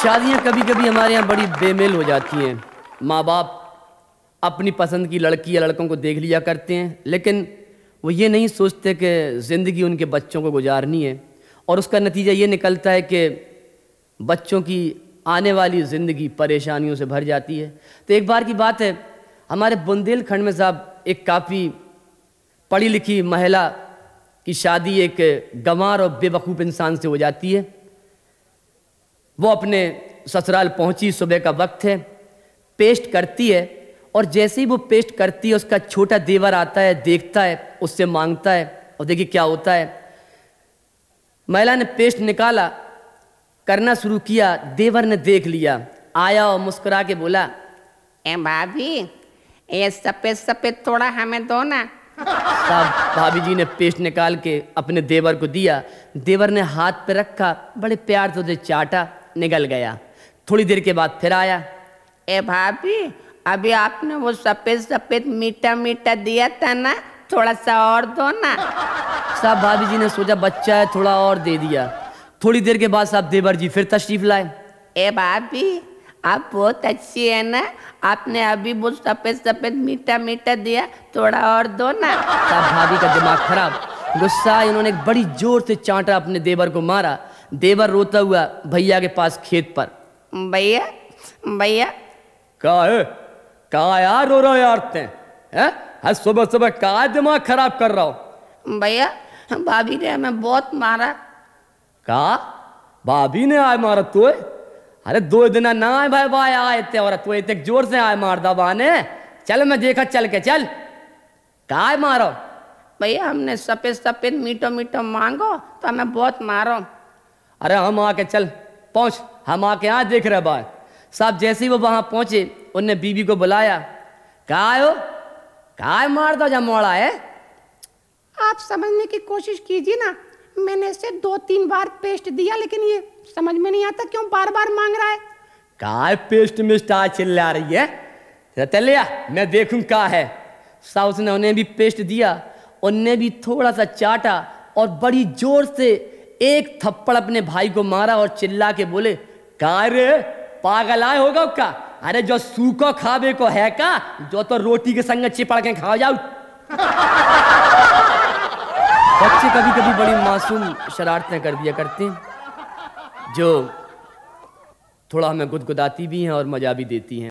शादियाँ कभी कभी हमारे यहाँ बड़ी बेमेल हो जाती हैं। माँ बाप अपनी पसंद की लड़की या लड़कों को देख लिया करते हैं, लेकिन वो ये नहीं सोचते कि ज़िंदगी उनके बच्चों को गुजारनी है, और उसका नतीजा ये निकलता है कि बच्चों की आने वाली ज़िंदगी परेशानियों से भर जाती है। तो एक बार की बात है, हमारे बुंदेलखंड में साहब एक काफ़ी पढ़ी लिखी महिला की शादी एक गंवार और बेवकूफ़ इंसान से हो जाती है। वो अपने ससुराल पहुंची, सुबह का वक्त है, पेस्ट करती है, और जैसे ही वो पेस्ट करती है उसका छोटा देवर आता है, देखता है, उससे मांगता है, और देखिए क्या होता है। महिला ने पेस्ट निकाला, करना शुरू किया, देवर ने देख लिया, आया और मुस्कुरा के बोला, ए भाभी, ये सफेद सफेद थोड़ा हमें दो ना। साहब भाभी जी ने पेस्ट निकाल के अपने देवर को दिया। देवर ने हाथ पे रखा, बड़े प्यार से उसे चाटा, निकल गया। थोड़ी देर के बाद फिर आया, ए भाभी, अभी आपने वो सफेद सफेद मीठा मीठा दिया था ना, थोड़ा सा और दो ना। साहब भाभी जी ने सोचा बच्चा है, थोड़ा और दे दिया। थोड़ी देर के बाद साहब देवर जी फिर तशरीफ लाए। ए भाभी, आप बहुत अच्छी है ना, आपने अभी वो सफेद सफेद मीठा मीठा दिया, थोड़ा और दो ना। साहब भाभी का दिमाग खराब, गुस्सा, इन्होंने एक बड़ी जोर से चांटा अपने देवर को मारा। देवर रोता हुआ भैया के पास खेत पर, भैया भैया। कहा यार रो रहा यार हैं? सुबह सुबह कहा दिमाग खराब कर रहा हो? भैया, भाभी ने हमें बहुत मारा। कहा भाभी ने आए मारा तो? अरे 2 दिन ना आए भाई, भाई आए थे, और तू इतने जोर से आए मार दा बाने। चल मैं देखा, चल के चल, कहा मारो? भैया हमने सफेद सफेद मीठो मीठो मांगो तो हमें बहुत मारो। अरे हम आके चल पहुंच, हम आके यहाँ देख रहे भाई। साहब जैसे ही वो वहां पहुंचे, उनने बीबी को बुलाया, कहा हो, कहा मार दो जब मोड़ा है? आप समझने की कोशिश कीजिए ना, मैंने इसे 2-3 बार पेस्ट दिया, लेकिन ये समझ में नहीं आता क्यों बार बार मांग रहा है। कहा पेस्ट मिस्ट आज चिल्ला रही है? चलिया मैं देखूं का है। साउस ने उन्हें भी पेस्ट दिया, उनने भी थोड़ा सा चाटा, और बड़ी जोर से एक थप्पड़ अपने भाई को मारा, और चिल्ला के बोले, कहा रे पागल आए होगा का? अरे जो सूखो खावे को है का, जो तो रोटी के संग चिपड़ के खा जाओ। बच्चे कभी कभी बड़ी मासूम शरारतें कर दिया करते हैं, जो थोड़ा हमें गुदगुदाती भी हैं और मजा भी देती हैं।